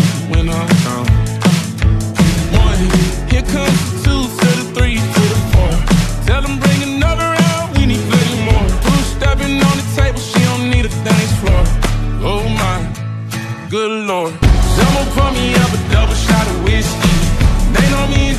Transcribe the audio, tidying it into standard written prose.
when I'm gone. One, here comes the two to the three to the four. Tell them bring another round, we need plenty more. Who's stepping on the table, she don't need a dance floor. Oh my, good Lord. Someone pour me up a double shot of whiskey. They know me